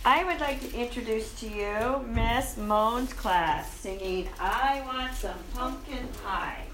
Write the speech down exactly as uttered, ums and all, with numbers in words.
I would like to introduce to you Miss Moan's class singing I Want Some Pumpkin Pie.